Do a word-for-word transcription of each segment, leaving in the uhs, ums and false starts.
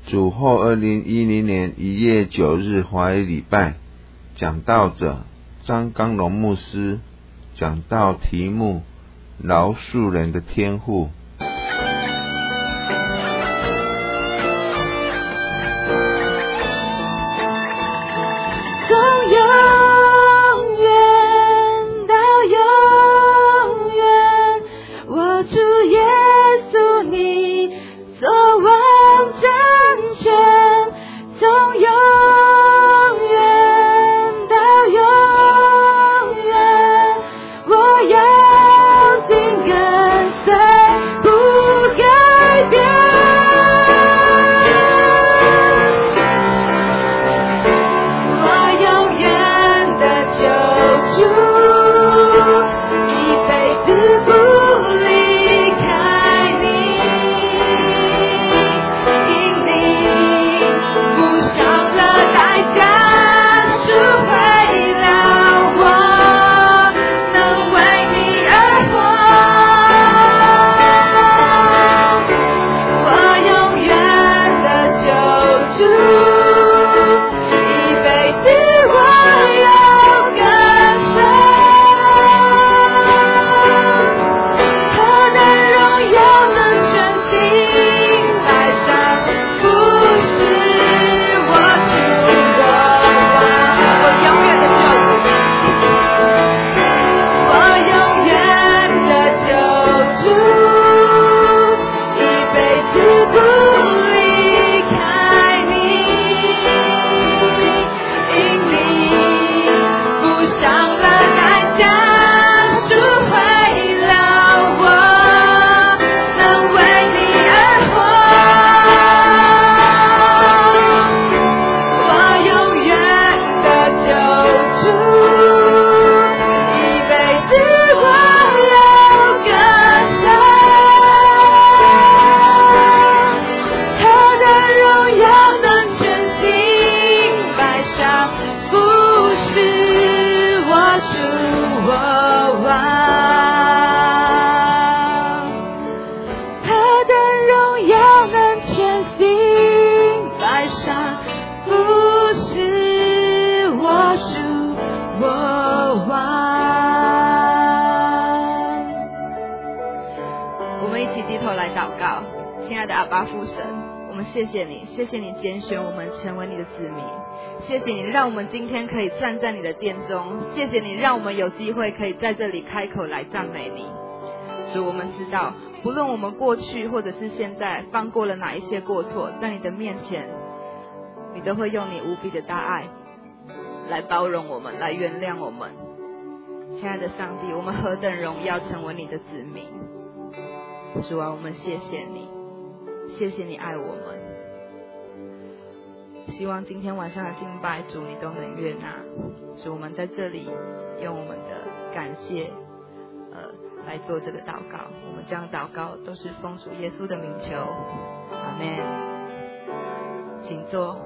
主后二零一零年一月九日华语礼拜，讲道者张刚龙牧师，讲道题目饶恕人的天赋。 从永远到永远，我主耶稣你作王掌权，从永远到永远，我要紧跟随不改变。 谢谢你，谢谢你拣选我们成为你的子民，谢谢你让我们今天可以站在你的殿中，谢谢你让我们有机会可以在这里开口来赞美你。主，我们知道不论我们过去或者是现在犯过了哪一些过错，在你的面前你都会用你无比的大爱来包容我们，来原谅我们。亲爱的上帝，我们何等荣耀成为你的子民。主啊，我们谢谢你，谢谢你爱我们。希望今天晚上的敬拜，主你都能悦纳。主，我们在这里用我们的感谢呃来做这个祷告，我们这样祷告都是奉主耶稣的名求，阿们。请坐。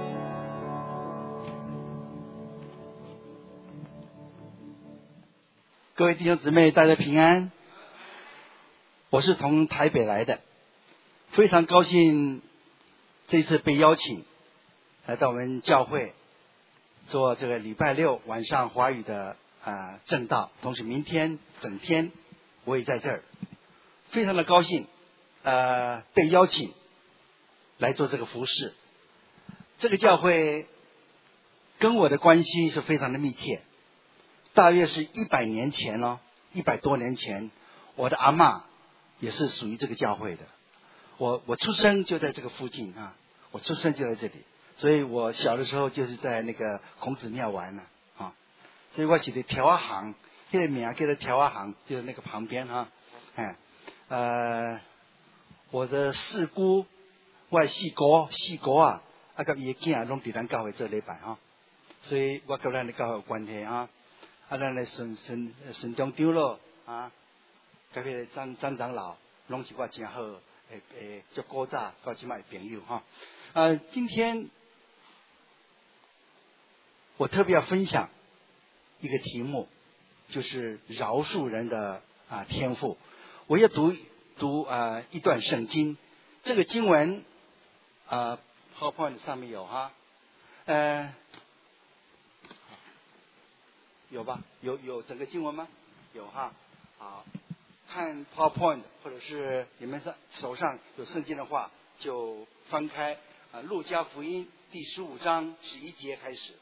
各位弟兄姊妹，大家平安。我是从台北来的，非常高兴这次被邀请来到我们教会做这个礼拜六晚上华语的啊、呃、正道，同时明天整天我也在这儿，非常的高兴，呃被邀请来做这个服事。这个教会跟我的关系是非常的密切，大约是一百年前哦，一百多年前，我的阿嬷也是属于这个教会的。我我出生就在这个附近啊，我出生就在这里，所以我小的时候就是在那个孔子庙玩了啊，所以我记得条啊行，这个名叫做条啊行，就是那个旁边哈、啊，哎，呃，我的四姑，我的四姑四姑啊，啊甲伊的囝拢伫咱教会做礼拜哈，所以我跟咱的教会有关系啊，啊咱的孙孙孙中长老啊，甲迄个张张长老，拢是我真好。诶诶，就古早到即卖朋友哈，呃，今天我特别要分享一个题目，就是饶恕人的啊天赋。我要读读啊、呃、一段圣经，这个经文啊、呃、 PowerPoint 上面有哈，呃，有吧？有有整个经文吗？有哈。好，看 PowerPoint 或者是你们上手上有圣经的话，就翻开啊，《路加福音》第十五章十一节开始。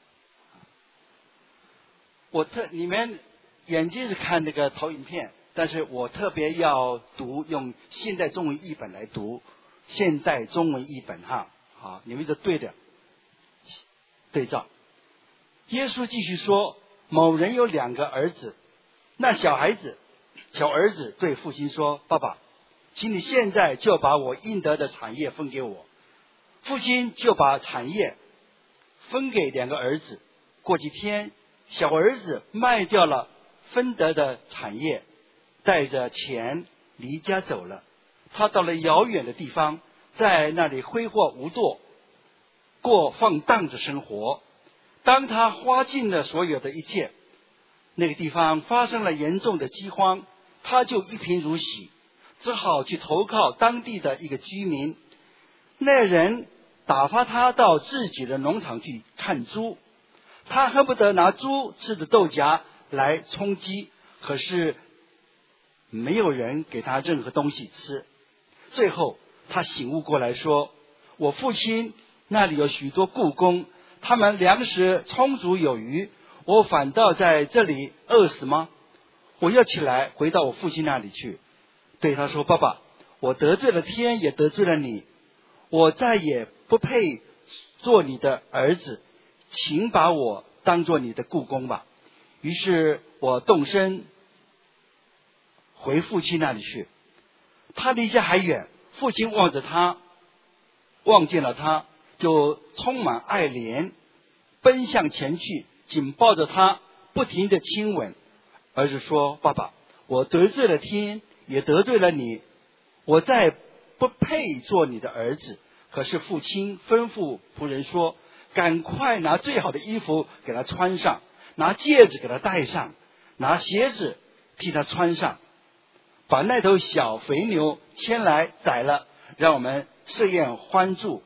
我特你们眼睛是看那个投影片，但是我特别要读用现代中文译本来读，现代中文译本哈。好，你们就对的对照。耶稣继续说，某人有两个儿子，那小孩子小儿子对父亲说，爸爸，请你现在就把我应得的产业分给我。父亲就把产业分给两个儿子。过几天，小儿子卖掉了分得的产业，带着钱离家走了。他到了遥远的地方，在那里挥霍无度，过放荡的生活。当他花尽了所有的一切，那个地方发生了严重的饥荒，他就一贫如洗，只好去投靠当地的一个居民。那人打发他到自己的农场去看猪，他恨不得拿猪吃的豆荚来充饥，可是没有人给他任何东西吃。最后他醒悟过来说，我父亲那里有许多雇工，他们粮食充足有余，我反倒在这里饿死吗？我要起来回到我父亲那里去，对他说，爸爸，我得罪了天，也得罪了你，我再也不配做你的儿子，请把我当做你的雇工吧。于是我动身回父亲那里去。他离家还远，父亲望着他，望见了他，就充满爱怜，奔向前去，紧抱着他，不停地亲吻。儿子说，爸爸，我得罪了天，也得罪了你，我再不配做你的儿子。可是父亲吩咐仆人说，赶快拿最好的衣服给他穿上，拿戒指给他戴上，拿鞋子替他穿上，把那头小肥牛牵来宰了，让我们设宴欢祝。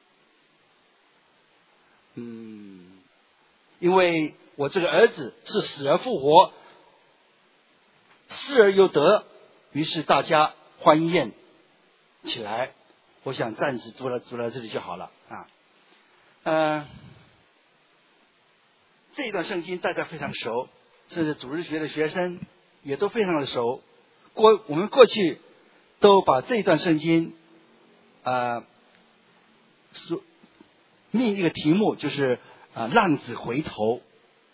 嗯，因为我这个儿子是死而复活，失而又得，于是大家欢宴起来。我想暂时读了读到这里就好了啊。呃，这一段圣经大家非常熟，甚至主日学的学生也都非常的熟。过我们过去都把这一段圣经呃说命一个题目，就是啊、呃、浪子回头。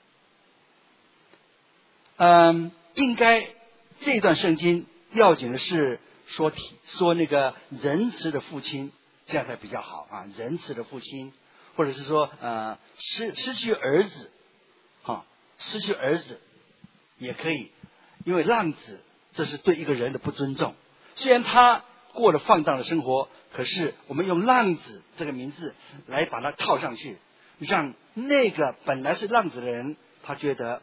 嗯，应该这段圣经要紧的是说题说那个仁慈的父亲，这样才比较好啊。仁慈的父亲，或者是说呃失失去儿子，啊失去儿子也可以，因为浪子这是对一个人的不尊重。虽然他过了放荡的生活，可是我们用浪子这个名字来把它套上去，让那个本来是浪子的人，他觉得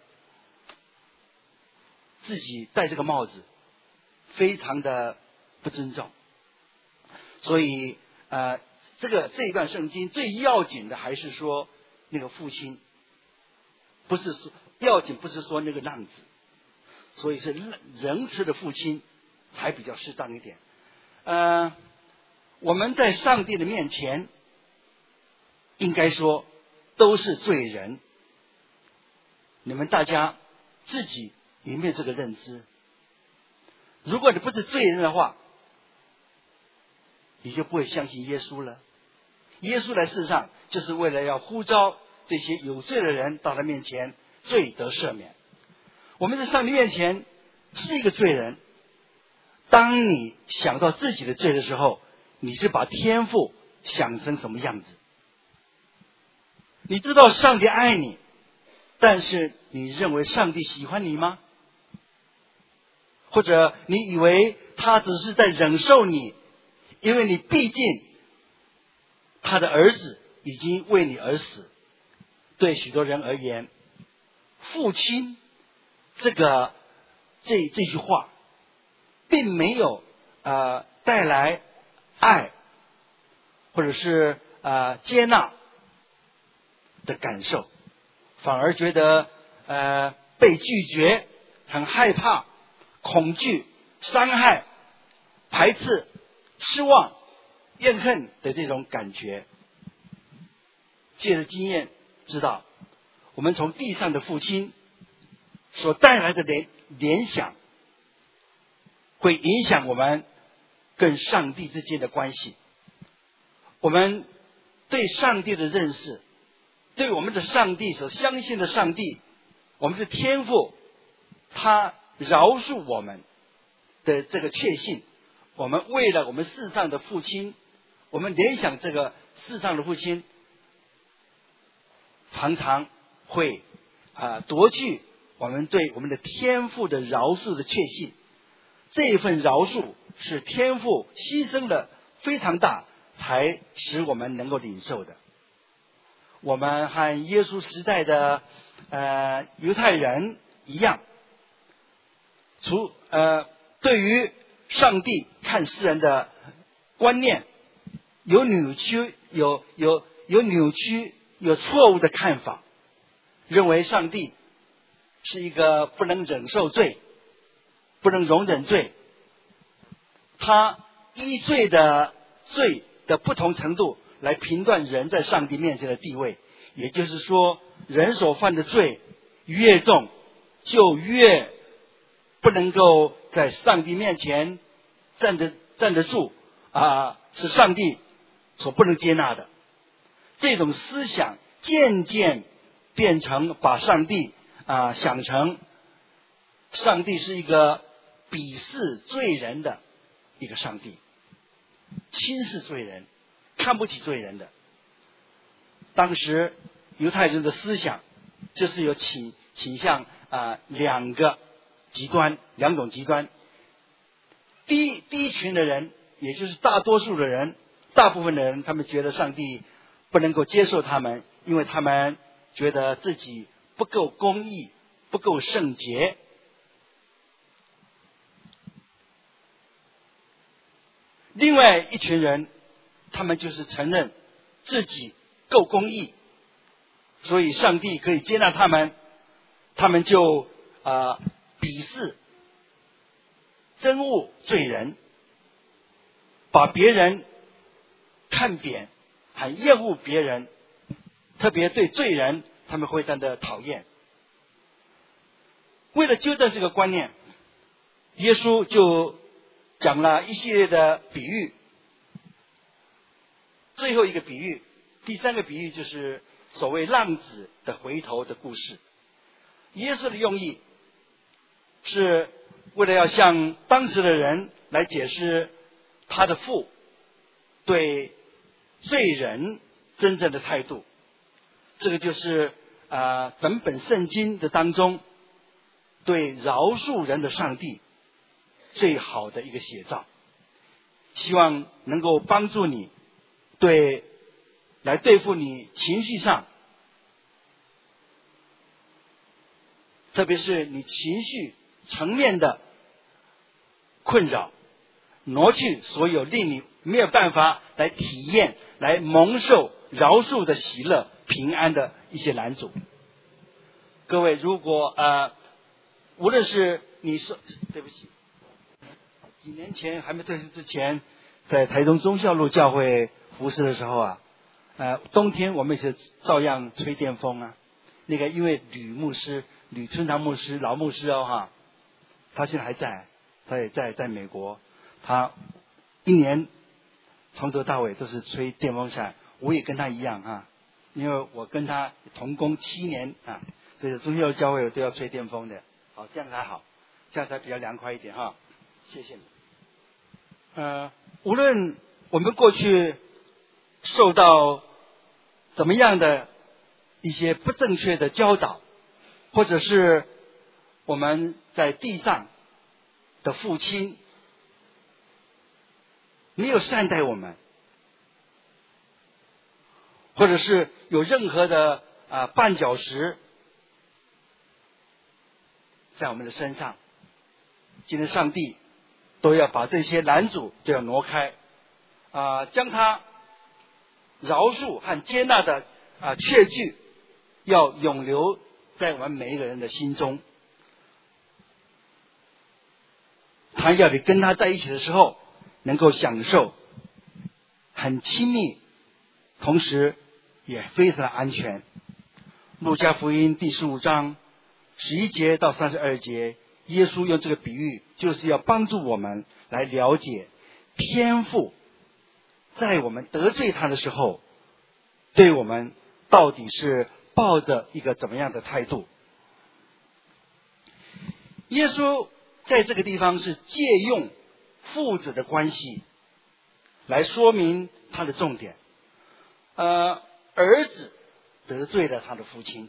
自己戴这个帽子非常的不尊重。所以呃，这个这一段圣经最要紧的还是说那个父亲，不是说要紧，不是说那个浪子，所以是仁慈的父亲才比较适当一点。呃，我们在上帝的面前，应该说都是罪人。你们大家自己有没有这个认知？如果你不是罪人的话，你就不会相信耶稣了。耶稣来世上就是为了要呼召这些有罪的人到他面前，罪得赦免。我们在上帝面前是一个罪人，当你想到自己的罪的时候，你是把天父想成什么样子？你知道上帝爱你，但是你认为上帝喜欢你吗？或者你以为他只是在忍受你，因为你毕竟他的儿子已经为你而死。对许多人而言，父亲这个这这句话并没有呃带来爱，或者是呃接纳的感受，反而觉得呃被拒绝，很害怕、恐惧、伤害、排斥、失望、怨恨的这种感觉。借着经验知道，我们从地上的父亲所带来的联联想，会影响我们跟上帝之间的关系。我们对上帝的认识，对我们的上帝所相信的上帝，我们的天父，他饶恕我们的这个确信，我们为了我们世上的父亲，我们联想这个世上的父亲，常常会啊、呃、夺去我们对我们的天父的饶恕的确信。这一份饶恕是天父牺牲的非常大，才使我们能够领受的。我们和耶稣时代的呃犹太人一样，除呃对于上帝看世人的观念有扭曲，有有有扭曲，有错误的看法，认为上帝是一个不能忍受罪，不能容忍罪，他依罪的罪的不同程度来评断人在上帝面前的地位。也就是说，人所犯的罪越重，就越不能够在上帝面前站得站得住啊，是上帝所不能接纳的。这种思想渐渐变成把上帝啊想成上帝是一个鄙视罪人的一个上帝，轻视罪人，看不起罪人的。当时犹太人的思想就是有倾倾向啊、呃、两个极端，两种极端。第一第一群的人，也就是大多数的人，大部分的人，他们觉得上帝不能够接受他们，因为他们觉得自己不够公义，不够圣洁。另外一群人，他们就是承认自己够公义，所以上帝可以接纳他们，他们就啊、呃、鄙视、憎恶罪人，把别人看扁，很厌恶别人，特别对罪人他们会非常的讨厌。为了纠正这个观念，耶稣就讲了一系列的比喻。最后一个比喻，第三个比喻就是所谓浪子的回头的故事。耶稣的用意是为了要向当时的人来解释他的父对罪人真正的态度。这个就是啊、呃、整本圣经的当中对饶恕人的上帝最好的一个写照。希望能够帮助你对来对付你情绪上，特别是你情绪层面的困扰，挪去所有令你没有办法来体验、来蒙受饶恕的喜乐、平安的一些拦阻。各位，如果呃，无论是你说对不起，几年前还没退休之前，在台中忠孝路教会服侍的时候啊，呃，冬天我们也是照样吹电风啊。那个因为吕牧师、吕春堂牧师、老牧师哦哈，他现在还在，他也在在美国，他一年从头到尾都是吹电风扇。我也跟他一样啊，因为我跟他同工七年啊，所以忠孝教会都要吹电风的。好，这样才好，这样才比较凉快一点哈。谢谢你。呃，无论我们过去受到怎么样的一些不正确的教导，或者是我们在地上的父亲没有善待我们，或者是有任何的啊绊脚石在我们的身上，今天上帝都要把这些拦阻都要挪开啊、呃，将它饶恕和接纳的啊确据，要永留在我们每一个人的心中。他要你跟他在一起的时候，能够享受很亲密，同时也非常的安全。路加福音第十五章十一节到三十二节，耶稣用这个比喻，就是要帮助我们来了解天父在我们得罪他的时候，对我们到底是抱着一个怎么样的态度。耶稣在这个地方是借用父子的关系来说明他的重点。呃，儿子得罪了他的父亲，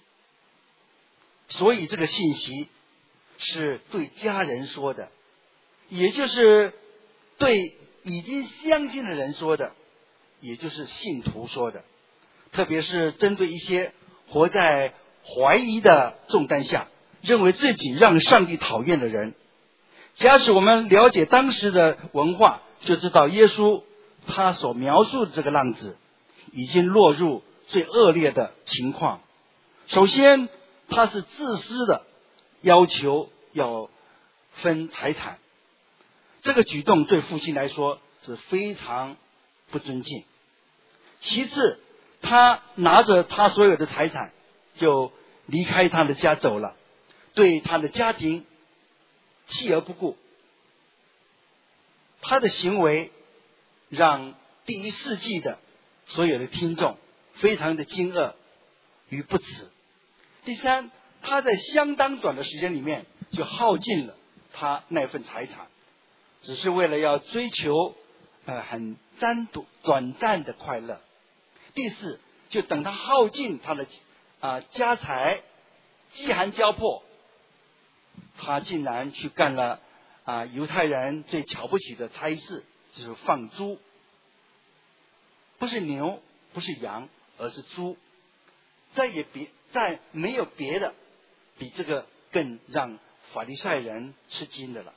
所以这个信息是对家人说的，也就是对已经相信的人说的，也就是信徒说的，特别是针对一些活在怀疑的重担下，认为自己让上帝讨厌的人。假使我们了解当时的文化，就知道耶稣他所描述的这个浪子已经落入最恶劣的情况。首先，他是自私的要求要分财产，这个举动对父亲来说是非常不尊敬。其次，他拿着他所有的财产就离开他的家走了，对他的家庭弃而不顾。他的行为让第一世纪的所有的听众非常的惊愕与不耻。第三，他在相当短的时间里面就耗尽了他那份财产，只是为了要追求呃很暂短暂的快乐。第四，就等他耗尽他的啊、呃、家财，饥寒交迫，他竟然去干了啊、呃、犹太人最瞧不起的差事，就是放猪。不是牛，不是羊，而是猪。再也别再没有别的比这个更让法利赛人吃惊的了。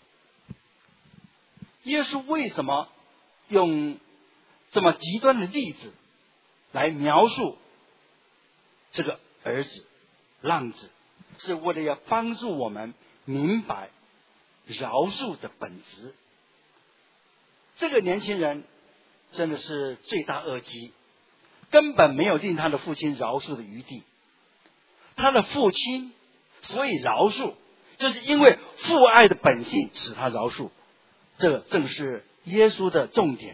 耶稣为什么用这么极端的例子来描述这个儿子浪子，是为了要帮助我们明白饶恕的本质。这个年轻人真的是罪大恶极，根本没有令他的父亲饶恕的余地。他的父亲所以饶恕，就是因为父爱的本性使他饶恕，这正是耶稣的重点。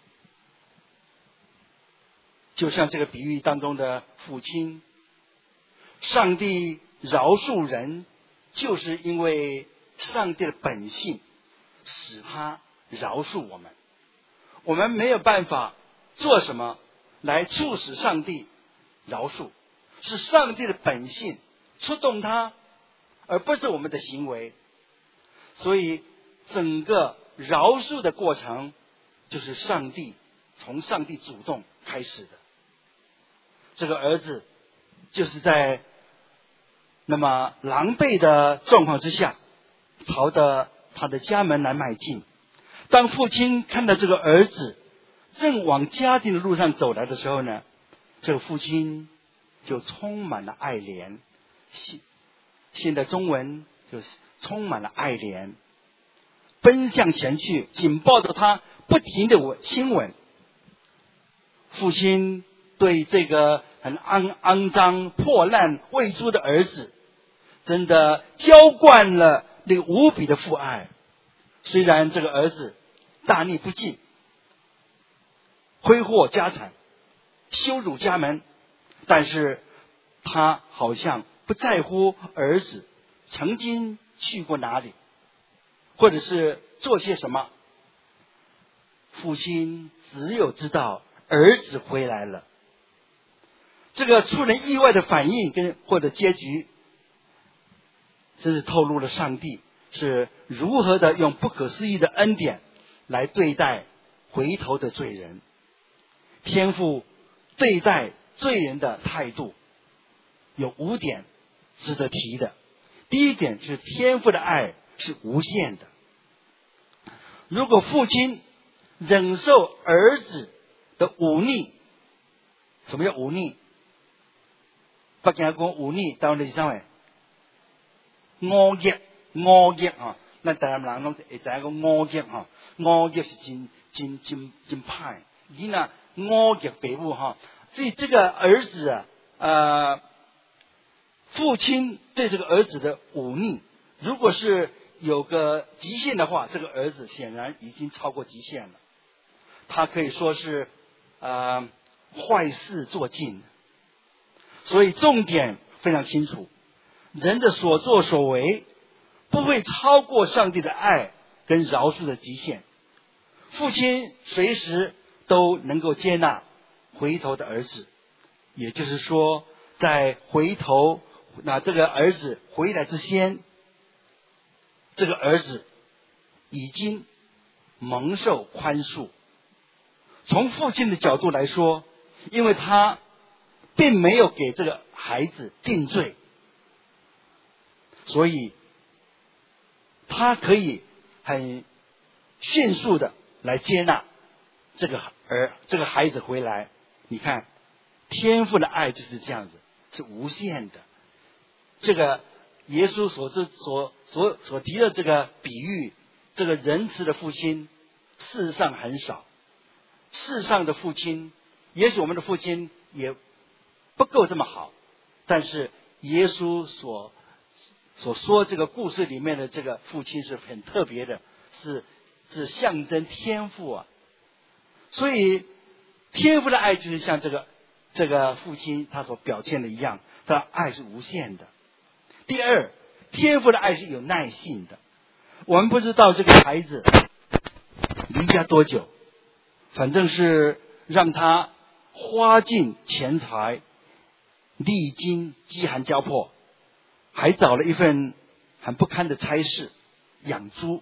就像这个比喻当中的父亲，上帝饶恕人，就是因为上帝的本性使他饶恕我们。我们没有办法做什么来促使上帝饶恕，是上帝的本性触动他，而不是我们的行为。所以整个饶恕的过程就是上帝从上帝主动开始的。这个儿子就是在那么狼狈的状况之下朝着他的家门来迈进。当父亲看到这个儿子正往家庭的路上走来的时候呢，这个父亲就充满了爱怜，现现在中文就是充满了爱怜，奔向前去，紧抱着他，不停的亲吻。父亲对这个很肮肮脏破烂喂猪的儿子真的浇灌了那个无比的父爱。虽然这个儿子大逆不敬，挥霍家产，羞辱家门，但是他好像不在乎儿子曾经去过哪里，或者是做些什么。父亲只有知道儿子回来了。这个出人意外的反应跟或者结局，这是透露了上帝是如何的用不可思议的恩典来对待回头的罪人。天父对待罪人的态度有五点值得提的。第一点是天父的爱是无限的。如果父亲忍受儿子的忤逆什么叫忤逆？北京讲忤逆，台湾就是啥话？忤逆，忤逆啊！咱台湾人拢会知影讲忤逆哈，忤逆是真真真真歹。你那忤逆父母哈，所以这个儿子啊，呃，父亲对这个儿子的忤逆，如果是有个极限的话，这个儿子显然已经超过极限了。他可以说是呃坏事做尽。所以重点非常清楚，人的所作所为不会超过上帝的爱跟饶恕的极限。父亲随时都能够接纳回头的儿子，也就是说，在回头那这个儿子回来之前，这个儿子已经蒙受宽恕。从父亲的角度来说，因为他并没有给这个孩子定罪，所以他可以很迅速的来接纳这个儿这个孩子回来。你看，天父的爱就是这样子，是无限的。这个耶稣所所所所提的这个比喻，这个仁慈的父亲，世上很少。世上的父亲，也许我们的父亲也不够这么好，但是耶稣所所说这个故事里面的这个父亲是很特别的，是是象征天父啊。所以天父的爱就是像这个这个父亲他所表现的一样，他的爱是无限的。第二，天父的爱是有耐性的。我们不知道这个孩子离家多久，反正是让他花尽钱财，历经饥寒交迫，还找了一份很不堪的差事，养猪。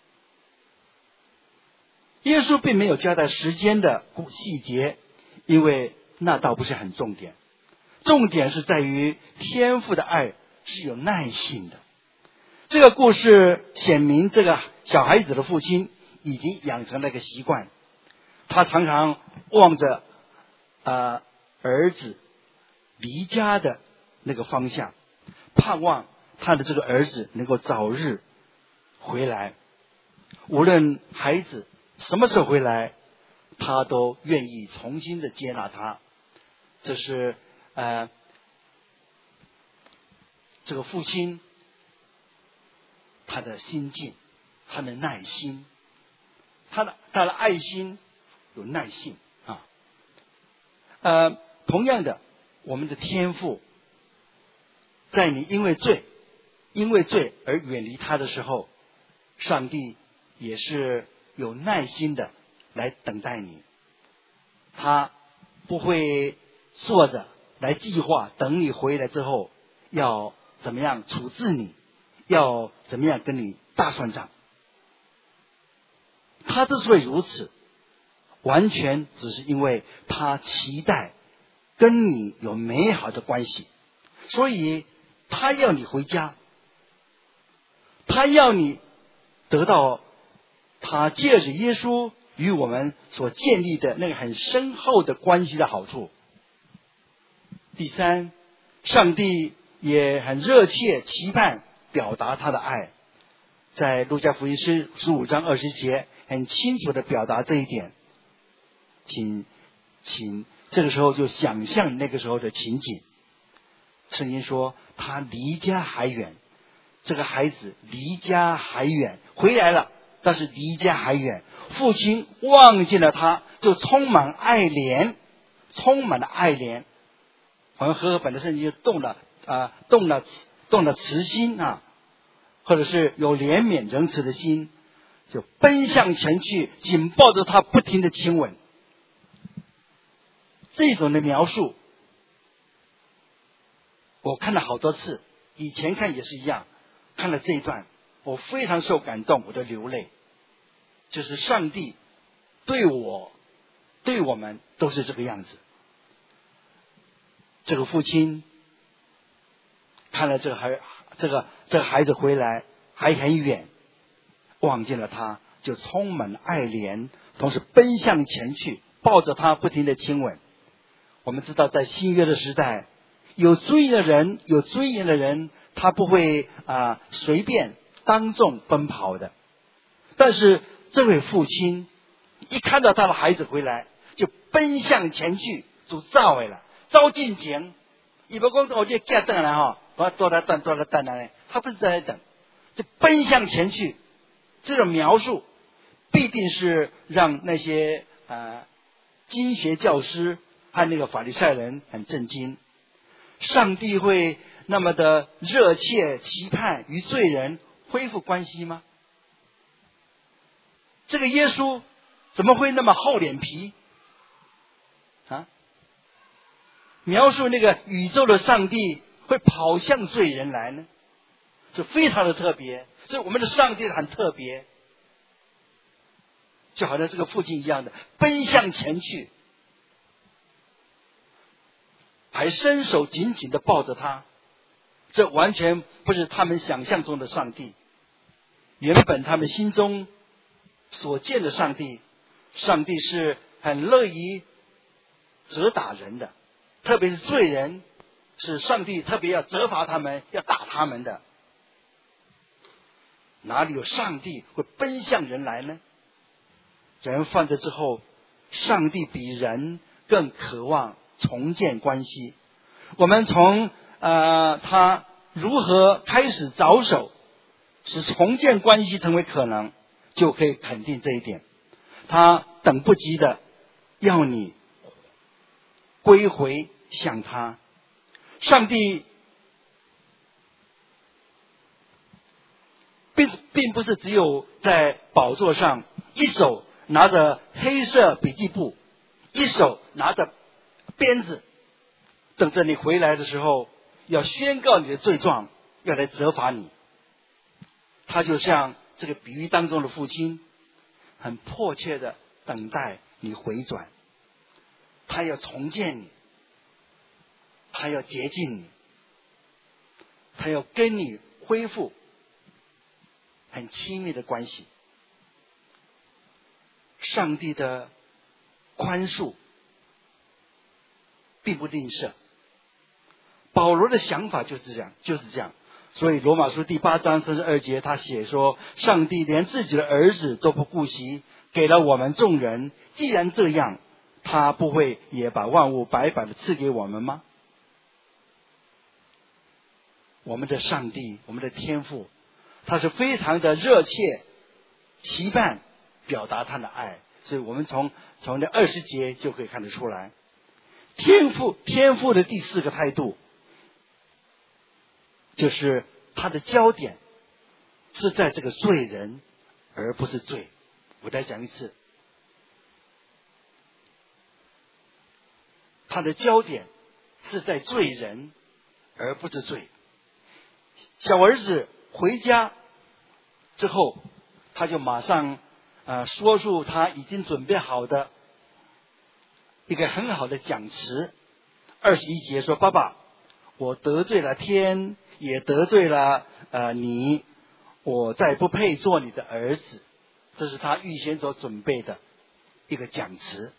耶稣并没有交代时间的细节，因为那倒不是很重点。重点是在于天父的爱是有耐性的。这个故事显明，这个小孩子的父亲已经养成了一个习惯，他常常望着呃儿子离家的那个方向，盼望他的这个儿子能够早日回来。无论孩子什么时候回来，他都愿意重新的接纳他。这是呃这个父亲他的心境，他的耐心，他的他的爱心有耐性啊。呃，同样的，我们的天父，在你因为罪因为罪而远离他的时候，上帝也是有耐心的来等待你。他不会坐着来计划等你回来之后要怎么样处置你，要怎么样跟你大算账。他之所以如此，完全只是因为他期待跟你有美好的关系，所以他要你回家，他要你得到他借着耶稣与我们所建立的那个很深厚的关系的好处。第三，上帝也很热切期盼表达他的爱，在路加福音十五章二十节很清楚的表达这一点。请请这个时候就想象那个时候的情景。圣经说他离家还远，这个孩子离家还远，回来了，但是离家还远，父亲望见了他，就充满爱怜，充满了爱怜。我们和合本的圣经就动了啊、呃，动了动了慈心啊，或者是有怜悯仁慈的心，就奔向前去，紧抱着他，不停的亲吻。这种的描述我看了好多次，以前看也是一样，看了这一段我非常受感动，我都流泪。就是上帝对我对我们都是这个样子。这个父亲看了这个孩这个这个孩子回来还很远，望见了他就充满了爱怜，同时奔向前去，抱着他不停的亲吻。 我们知道在新约的时代，有尊严的人，有尊严的人，他不会啊、呃、随便当众奔跑的。但是这位父亲一看到他的孩子回来，就奔向前去，就走回了，走进前，伊不讲我这家等来哈，我多来等多来等来，他不是在等，就奔向前去。这种描述必定是让那些啊、呃、经学教师和那个法利赛人很震惊。上帝会那么的热切期盼与罪人恢复关系吗？这个耶稣怎么会那么厚脸皮啊？描述那个宇宙的上帝会跑向罪人来呢？这非常的特别。所以我们的上帝很特别，就好像这个父亲一样的奔向前去，还伸手紧紧的抱着他。这完全不是他们想象中的上帝。原本他们心中所见的上帝，上帝是很乐于责打人的，特别是罪人，是上帝特别要责罚他们，要打他们的。哪里有上帝会奔向人来呢？人犯罪之后，上帝比人更渴望重建关系。我们从呃他如何开始着手，使重建关系成为可能，就可以肯定这一点。他等不及的要你归回向他。上帝并并不是只有在宝座上一手拿着黑色笔记簿，一手拿着鞭子，等着你回来的时候要宣告你的罪状，要来责罚你。他就像这个比喻当中的父亲，很迫切的等待你回转，他要重建你，他要洁净你，他要跟你恢复很亲密的关系。上帝的宽恕并不吝啬，保罗的想法就是这样，就是这样。所以罗马书第八章三十二节他写说，上帝连自己的儿子都不顾惜，给了我们众人，既然这样，他不会也把万物白白的赐给我们吗？我们的上帝，我们的天父，他是非常的热切期盼表达他的爱。所以我们从从那二十节就可以看得出来，天父天父的第四个态度，就是他的焦点是在这个罪人，而不是罪。我再讲一次，他的焦点是在罪人，而不是罪。小儿子回家之后，他就马上呃说出他已经准备好的一个很好的讲词。二十一节说：“爸爸，我得罪了天，也得罪了呃你，我再不配做你的儿子。”这是他预先所准备的一个讲词。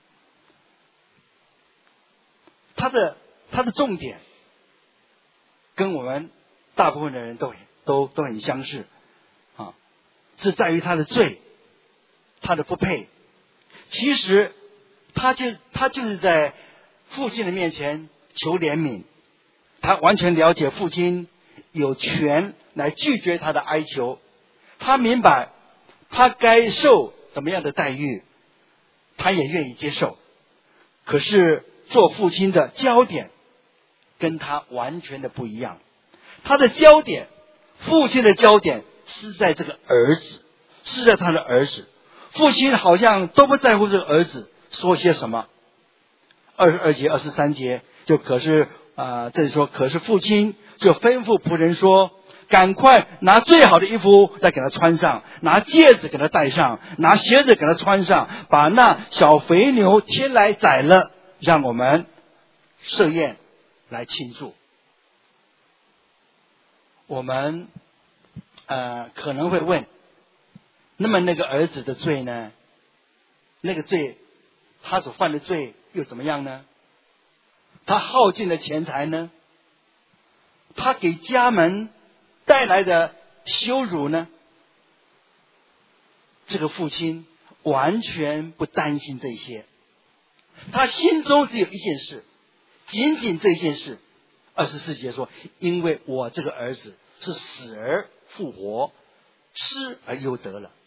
他的他的重点跟我们大部分的人都都都很相似啊，是在于他的罪，他的不配。其实他就他就是在父亲的面前求怜悯，他完全了解父亲有权来拒绝他的哀求，他明白他该受怎么样的待遇，他也愿意接受。可是做父亲的焦点跟他完全的不一样，他的焦点，父亲的焦点是在这个儿子，是在他的儿子。父亲好像都不在乎这个儿子说些什么。二十二节、二十三节就可是啊、呃，这里说，可是父亲就吩咐仆人说：“赶快拿最好的衣服再给他穿上，拿戒指给他戴上，拿鞋子给他穿上，把那小肥牛牵来宰了，让我们设宴来庆祝。”我们呃可能会问，那么那个儿子的罪呢？那个罪，他所犯的罪又怎么样呢？ 他耗尽的钱财呢？他给家门带来的羞辱呢？这个父亲完全不担心这些，他心中只有一件事，仅仅这件事。二十四节说，因为我这个儿子是死而复活，失而又得了。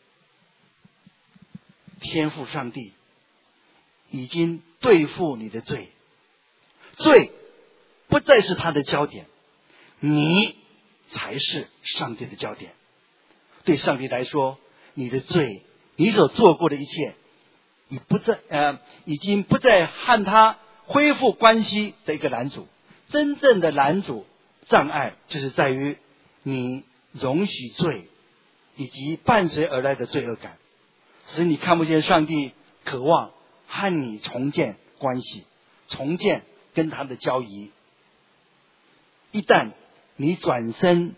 天父上帝已经对付你的罪，罪不再是他的焦点，你才是上帝的焦点。对上帝来说，你的罪，你所做过的一切，已不再呃，已经不再和他恢复关系的一个拦阻。真正的拦阻障碍，就是在于你容许罪以及伴随而来的罪恶感，使你看不见上帝渴望和你重建关系，重建跟他的交谊。一旦你转身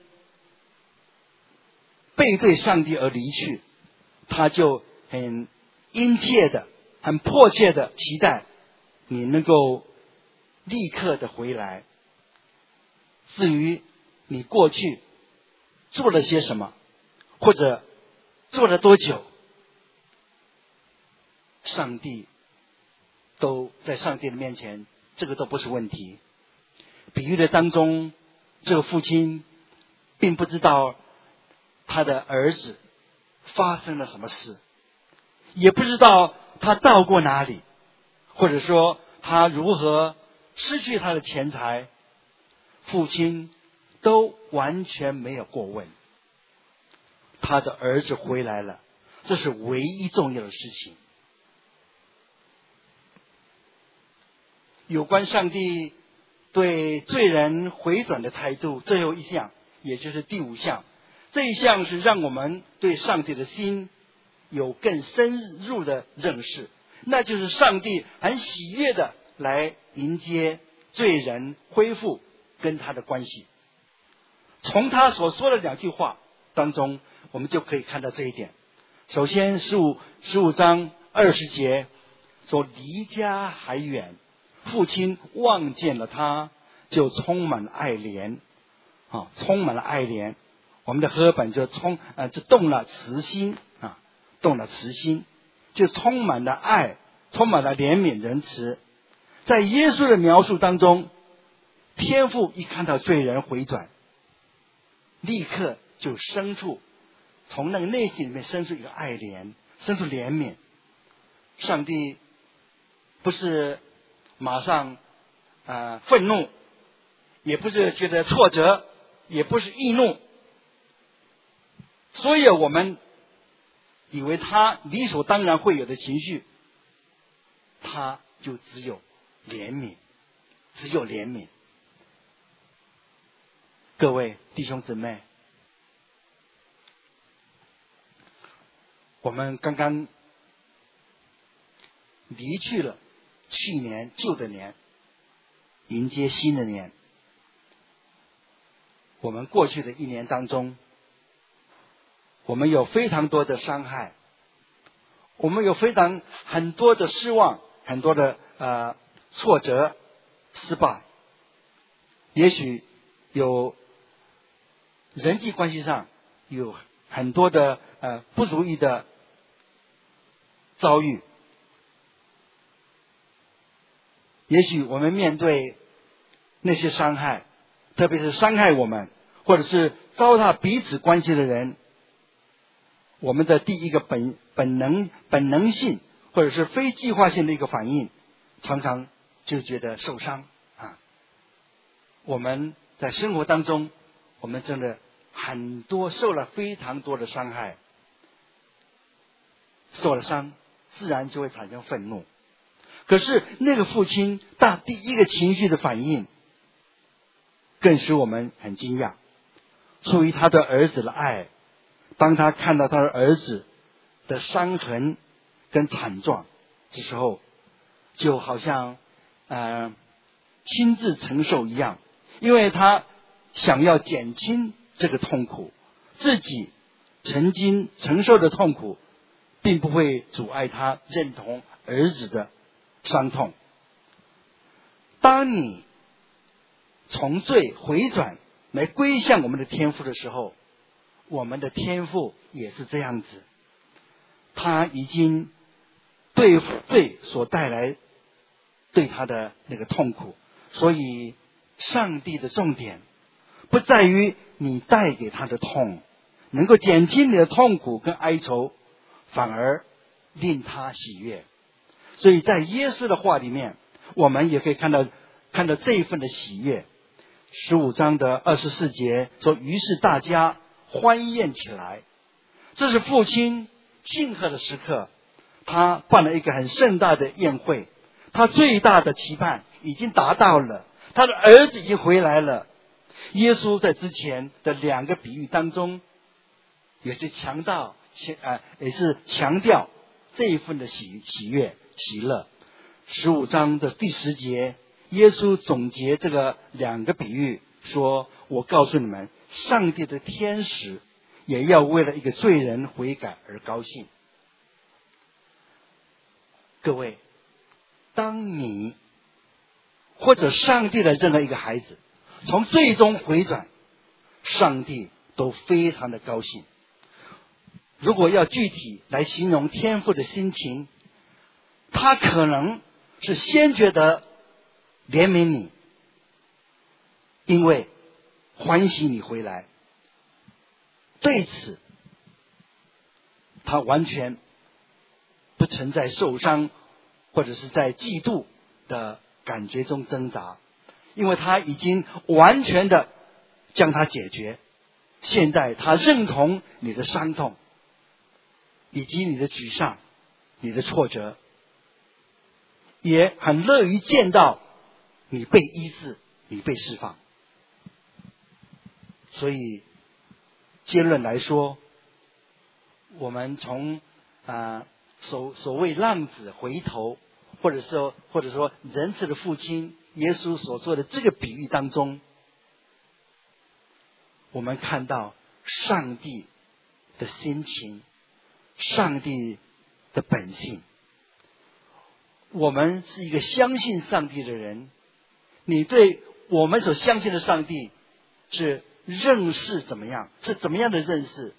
背对上帝而离去，他就很殷切的、很迫切的期待你能够立刻的回来。至于你过去做了些什么，或者做了多久，上帝都在上帝的面前，这个都不是问题。比喻的当中，这个父亲并不知道他的儿子发生了什么事，也不知道他到过哪里，或者说他如何失去他的钱财，父亲都完全没有过问。他的儿子回来了，这是唯一重要的事情。有关上帝对罪人回转的态度，最后一项，也就是第五项，这一项是让我们对上帝的心有更深入的认识，那就是上帝很喜悦的来迎接罪人恢复跟他的关系。从他所说的两句话当中，我们就可以看到这一点。首先十五十五章二十节说，离家还远，父亲望见了他，就充满了爱怜啊，充满了爱怜。我们的和合本就充呃就动了慈心啊，动了慈心，就充满了爱，充满了怜悯仁慈。在耶稣的描述当中，天父一看到罪人回转，立刻就生出从那个内心里面生出一个爱怜，生出怜悯。上帝不是马上呃愤怒，也不是觉得挫折，也不是易怒，所有我们以为他理所当然会有的情绪，他就只有怜悯，只有怜悯。各位弟兄姊妹，我们刚刚离去了去年旧的年，迎接新的年。我们过去的一年当中，我们有非常多的伤害，我们有非常很多的失望，很多的呃挫折、失败，也许有人际关系上有很多的呃不如意的遭遇。也许我们面对那些伤害，特别是伤害我们或者是糟蹋彼此关系的人，我们的第一个本本能本能性或者是非计划性的一个反应，常常就觉得受伤啊。我们在生活当中，我们真的很多受了非常多的伤害，受了伤自然就会产生愤怒。可是那个父亲大第一个情绪的反应更使我们很惊讶。出于他对儿子的爱，当他看到他的儿子的伤痕跟惨状的时候，就好像呃亲自承受一样，因为他想要减轻这个痛苦，自己曾经承受的痛苦并不会阻碍他认同儿子的伤痛。 当你从罪回转来归向我们的天父的时候，我们的天父也是这样子，他已经对付罪所带来对他的那个痛苦，所以上帝的重点不在于你带给他的痛能够减轻你的痛苦跟哀愁，反而令他喜悦。所以在耶稣的话里面，我们也可以看到看到这一份的喜悦。十五章的二十四节说，于是大家欢宴起来。这是父亲庆贺的时刻，他办了一个很盛大的宴会，他最大的期盼已经达到了，他的儿子已经回来了。耶稣在之前的两个比喻当中也是强调呃也是强调这一份的喜喜悦喜乐。十五章的第十节，耶稣总结这个两个比喻说，我告诉你们，上帝的天使也要为了一个罪人悔改而高兴。各位，当你或者上帝的任何一个孩子从罪中回转，上帝都非常的高兴。如果要具体来形容天父的心情，他可能是先觉得怜悯你，因为欢喜你回来，对此他完全不曾在受伤或者是在嫉妒的感觉中挣扎，因为他已经完全的将它解决。现在他认同你的伤痛以及你的沮丧，你的挫折，也很乐于见到你被医治，你被释放。所以结论来说，我们从啊、呃、所所谓浪子回头，或者说或者说仁慈的父亲耶稣所做的这个比喻当中，我们看到上帝的心情，上帝的本性。我们是一个相信上帝的人，你对我们所相信的上帝是认识怎么样？是怎么样的认识？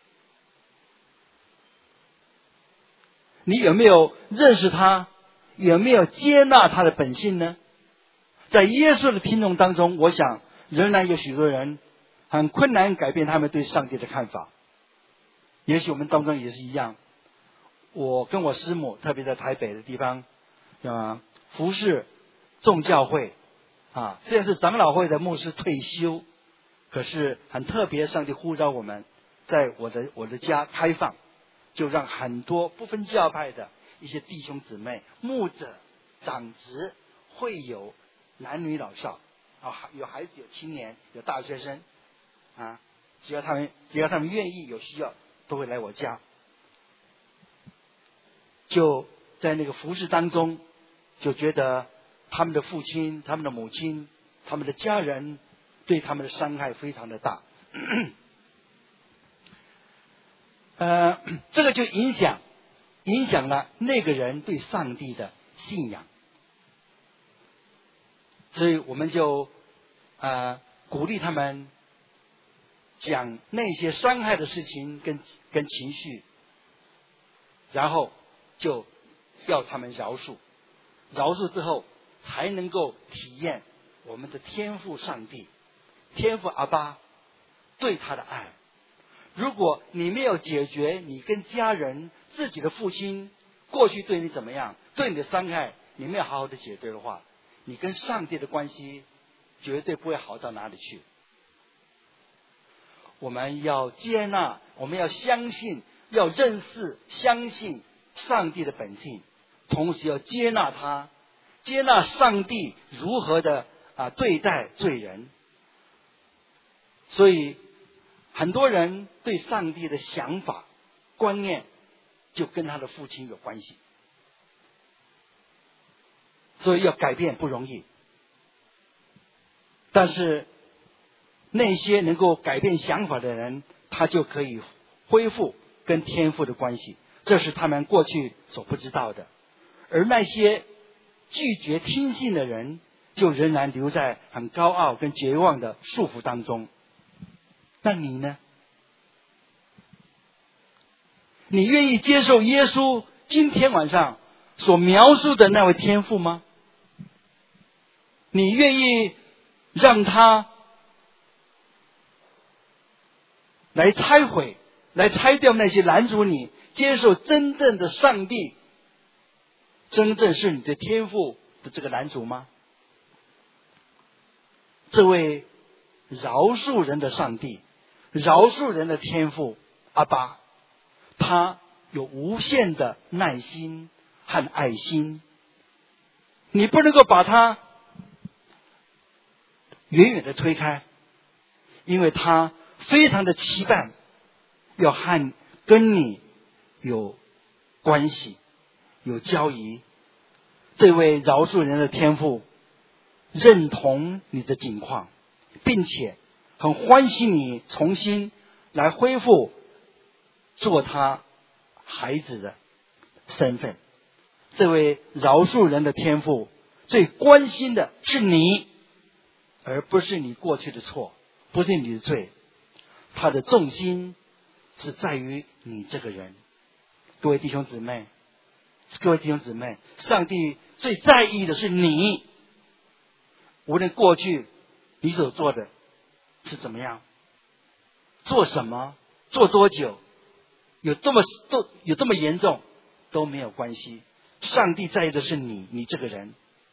你有没有认识他？有没有接纳他的本性呢？在耶稣的听众当中，我想仍然有许多人很困难改变他们对上帝的看法。也许我们当中也是一样。我跟我师母，特别在台北的地方啊，服侍众教会啊，虽然是长老会的牧师退休，可是很特别，上帝呼召我们在我的我的家开放，就让很多不分教派的一些弟兄姊妹、牧者、长职、会友、男女老少啊，有孩子、有青年、有大学生啊，只要他们只要他们愿意有需要，都会来我家。就在那个服事当中，就觉得他们的父亲、他们的母亲、他们的家人对他们的伤害非常的大。呃，这个就影响影响了那个人对上帝的信仰。所以我们就呃鼓励他们讲那些伤害的事情跟跟情绪，然后就要他们饶恕，饶恕之后才能够体验我们的天父上帝、天父阿爸对他的爱。如果你没有解决你跟家人、自己的父亲过去对你怎么样，对你的伤害，你没有好好的解决的话，你跟上帝的关系绝对不会好到哪里去。我们要接纳，我们要相信，要认识、相信上帝的本性，同时要接纳他，接纳上帝如何的啊对待罪人。所以很多人对上帝的想法、观念就跟他的父亲有关系，所以要改变不容易。但是那些能够改变想法的人，他就可以恢复跟天父的关系，这是他们过去所不知道的。而那些拒绝听信的人， 就仍然留在很高傲跟绝望的束缚当中。那你呢？你愿意接受耶稣今天晚上所描述的那位天父吗？你愿意让他来拆毁，来拆掉那些拦阻你接受真正的上帝，真正是你的天父的这个拦阻吗？这位饶恕人的上帝，饶恕人的天父阿爸，他有无限的耐心和爱心，你不能够把他远远的推开，因为他非常的期盼要和跟你有关系，有交谊。这位饶恕人的天父认同你的境况，并且很欢喜你重新来恢复做他孩子的身份。这位饶恕人的天父最关心的是你，而不是你过去的错，不是你的罪。他的重心是在于你这个人。各位弟兄姊妹，各位弟兄姊妹，上帝最在意的是你，无论过去你所做的是怎么样，做什么，做多久，有这么都有这么严重都没有关系。上帝在意的是你，你这个人。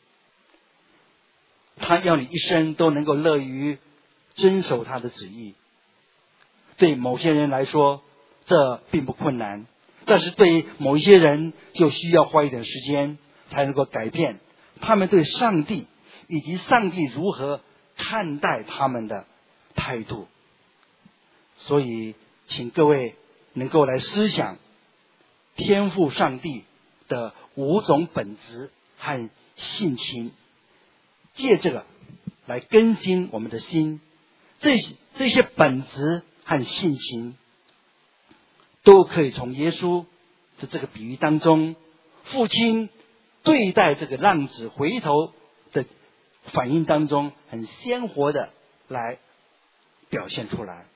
他要你一生都能够乐于遵守他的旨意。对某些人来说这并不困难，但是对于某一些人就需要花一点时间才能够改变他们对上帝以及上帝如何看待他们的态度。所以请各位能够来思想天父上帝的五种本质和性情，借这个来更新我们的心。这这些本质和性情都可以从耶稣的这个比喻当中，父亲对待这个浪子回头的反应当中很鲜活的来表现出来。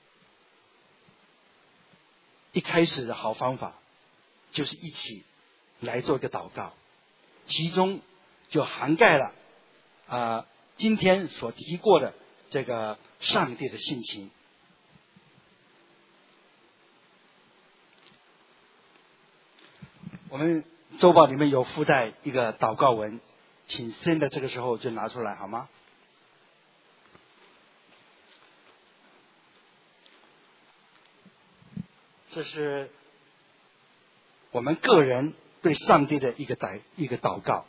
一开始的好方法就是一起来做一个祷告，其中就涵盖了啊、呃、今天所提过的这个上帝的性情。我们周报里面有附带一个祷告文，请现在这个时候就拿出来好吗？这是我们个人对上帝的一个祷一个祷告。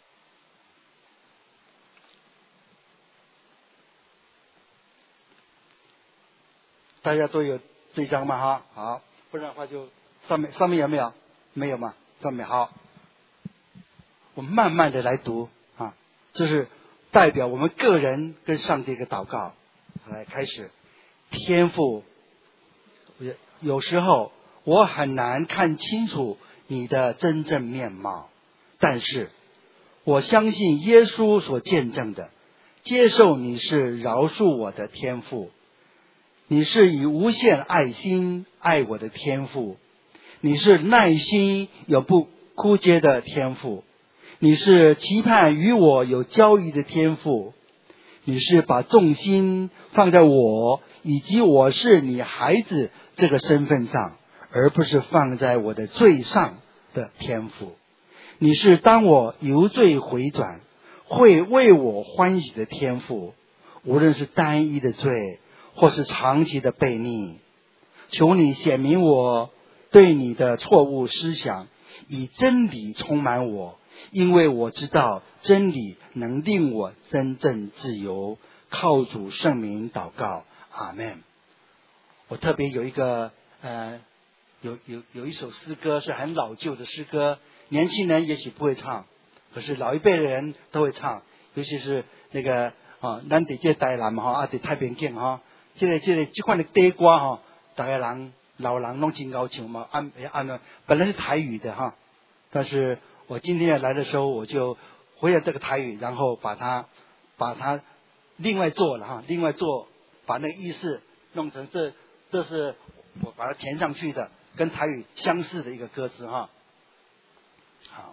大家都有这张吗？哈，好，不然的话就上面上面有没有？没有吗？上面好，我们慢慢的来读啊，这是代表我们个人跟上帝一个祷告。来开始，天父，有时候我很难看清楚你的真正面貌，但是我相信耶稣所见证的，接受你是饶恕我的天父，你是以无限爱心爱我的天父，你是耐心有不枯竭的天父，你是期盼与我有交易的天父，你是把重心放在我以及我是你孩子这个身份上，而不是放在我的罪上的天父。你是当我由罪回转会为我欢喜的天父，无论是单一的罪或是长期的悖逆，求你显明我对你的错误思想，以真理充满我，因为我知道真理能令我真正自由。靠主圣名祷告，阿们。我特别有一个呃，有有有一首诗歌是很老旧的诗歌，年轻人也许不会唱，可是老一辈的人都会唱，尤其是那个啊，咱伫这台南哈，啊伫太平境哈，这个这个这款的地歌哈，大家人老人拢真高唱嘛，按按呢，本来是台语的哈，但是我今天来的时候，我就回了这个台语，然后把它把它另外做了哈，另外做把那个意思弄成这这是我把它填上去的，跟台语相似的一个歌词哈。好，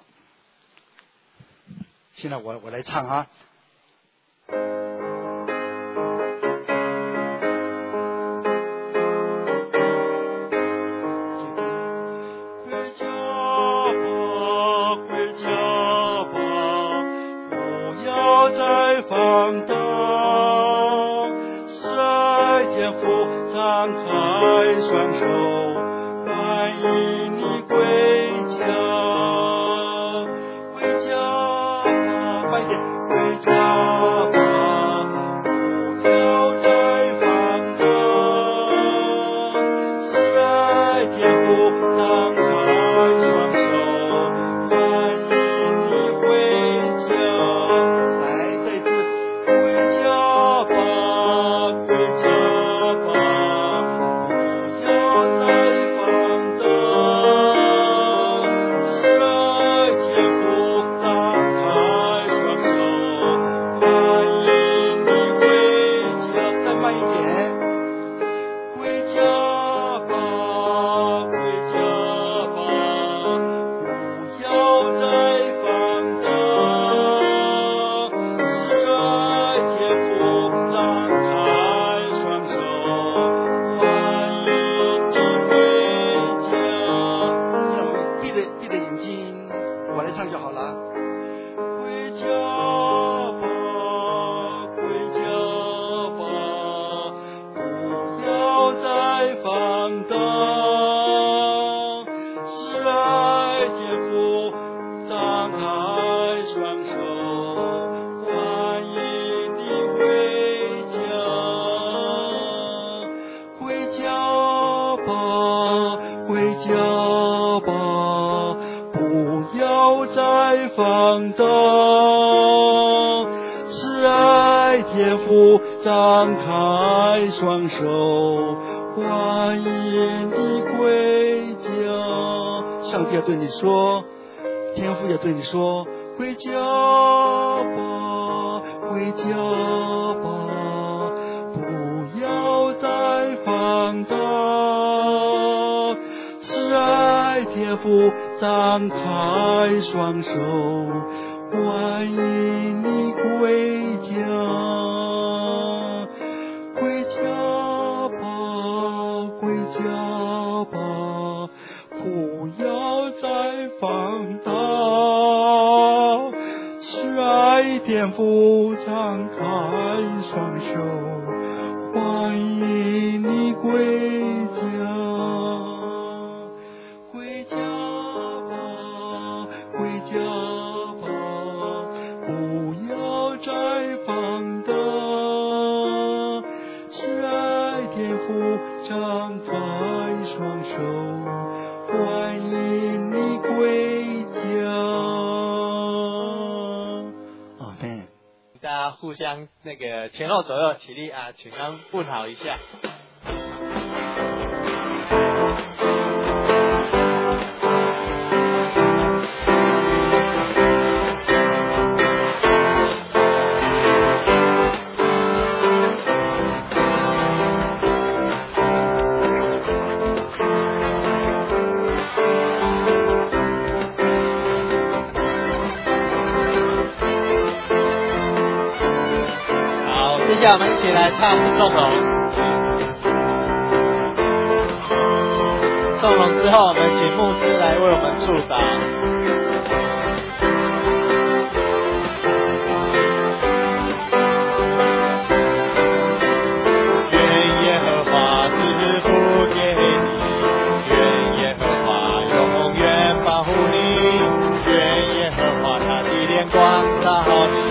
现在我我来唱哈。 放荡，在天父张开双手，欢迎你归家，归家吧，快点，归家吧，不要再放荡，在天父张开双手，欢迎你归家。放荡，慈爱天父张开双手，欢迎你归家。 上帝要对你说，天父要对你说，回家吧，回家吧，不要再放荡。慈爱天父张开双手，欢迎你归家，回家吧，回家吧，不要再放荡。慈爱天父张开双手，欢迎你归家。回家吧，不要再放荡。慈爱天父张开双手，欢迎你归家。阿们。 大家互相那个前后左右起立啊，请他们问好一下。接下来我们一起来唱颂龙，颂龙之后，我们请牧师来为我们祝祷。愿耶和华赐福给你，愿耶和华永远保护你，愿耶和华他的脸光照你。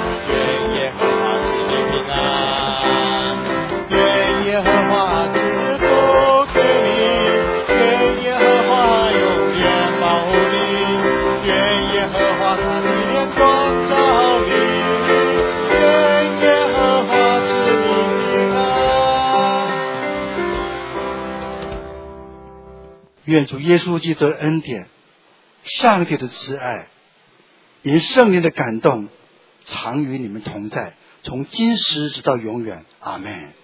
愿耶和华赐福给你，愿耶和华永远保护你，愿耶和华他的脸光照你，愿耶和华赐你平安。 愿主耶稣基督的恩典、上帝的慈爱、因圣灵的感动， 常与你们同在，从今时直到永远。阿们。